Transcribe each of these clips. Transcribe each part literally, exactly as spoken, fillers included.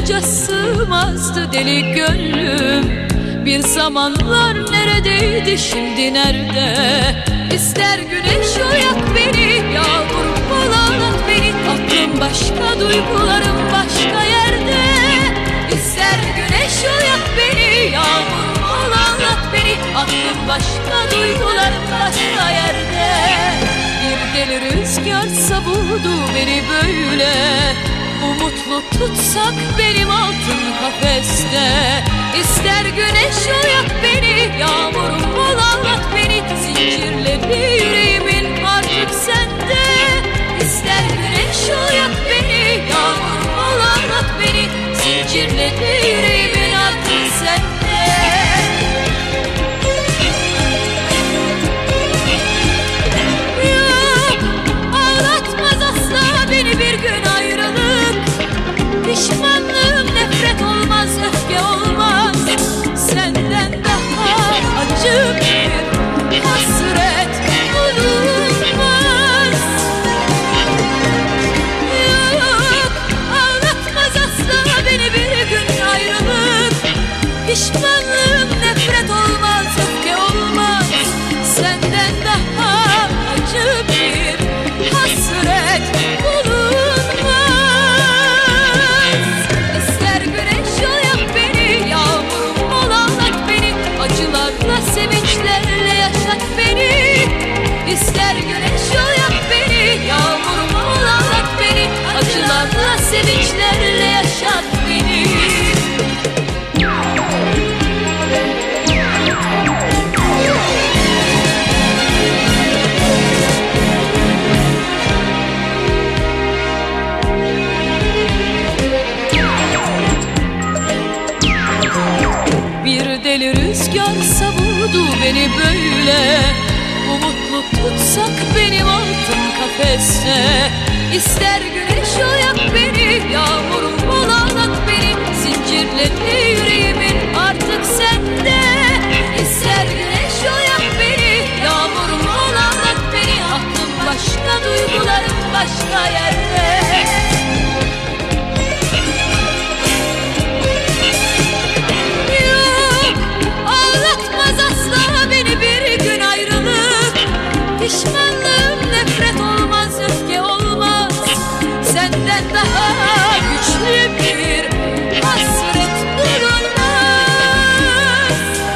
avuca sığmazdı deli gönlüm. Bir zamanlar neredeydi, şimdi nerede? İster güneş uyak beni, yağmur bağlat beni. Aklım başka, duygularım başka yerde. İster güneş uyak beni, yağmur bağlat beni. Aklım başka, duygularım başka yerde. Bir deli rüzgar savurdu beni böyle. Umutlu tutsak benim altın kafeste. İster güneş uyak beni, yağmur bağlat beni. Zincirleri yüreğimin artık sende. İster güneş uyak beni, yağmur bağlat beni. Zincirleri yüreğimin artık sende. Yok, ağlatmaz asla beni bir gün ayrılık. Pişmanlığım nefret olmaz, öfke olmaz. Senden daha acı bir hasret bulunmaz. Yok, ağlatmaz asla beni bir gün ayrılık. Pişmanlığım nefret olmaz, öfke olmaz. Senden daha acı bir hasret bulunmaz. İster güneş uyak beni, yağmur bağlat beni. Acılarla sevinçlerle yaşat beni. İster güneş uyak beni, yağmur bağlat beni. Acılarla sevinçlerle yaşat beni. Bir deli rüzgar savurdu beni böyle. Umutlu tutsak benim altın kafeste. İster güneş uyak beni, yağmur bağlat beni. Zincirleri yüreğimin artık sende. İster güneş uyak beni, yağmur bağlat beni. Aklım başka, duygularım başka yerde. Pişmanlığım nefret olmaz, öfke olmaz. Senden daha güçlü bir hasret bulunmaz.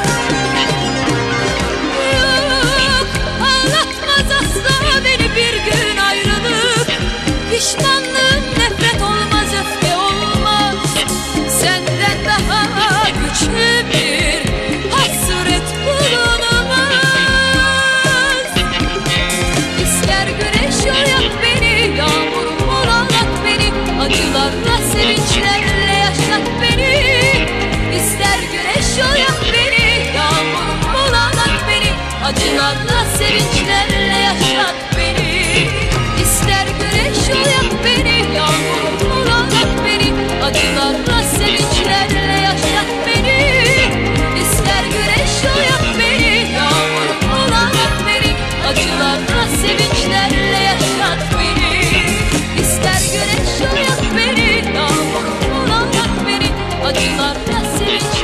Yok, ağlatmaz asla beni bir gün ayrılık. Pişmanlığım nefret olmaz, öfke olmaz. Senden daha güçlü bir hasret bulunmaz. Acılarla sevinçlerle yaşat beni. İster güneş uyak beni, yağmur bağlat beni. Acılarla sevinçlerle yaşat beni. İster güneş uyak beni, yağmur bağlat beni. Acılarla sevinçlerle yaşat beni. İster güneş uyak beni, yağmur bağlat beni. Acılarla sevinçlerle yaşat beni. İster güneş uyak beni, yağmur bağlat beni. Acılarla sevinç